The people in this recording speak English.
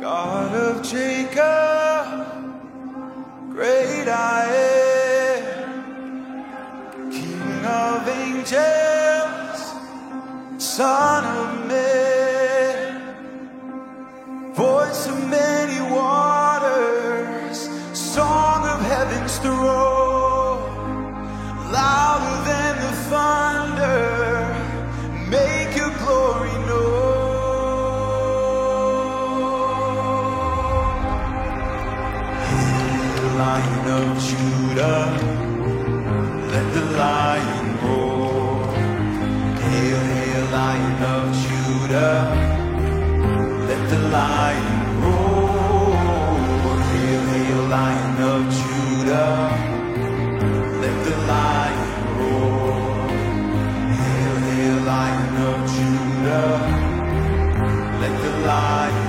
God of Jacob, great I am, King of angels, Son of man, voice of many waters, song of heaven's throne, louder than the thunder, make your glory known. Lion of Judah, let the lion roar. Hail, hail, Lion of Judah, let the lion roar. Hail, hail, Lion of Judah, let the lion roar. Hail, hail, Lion of Judah, let the lion